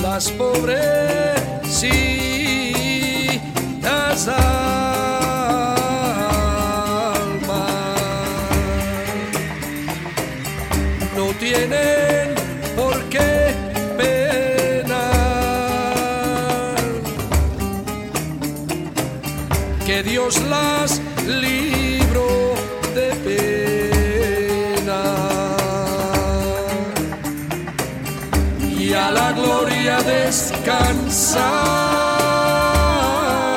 las pobrecitas almas no tienen por qué penar, que Dios las libró de pena y a la gloria descansar.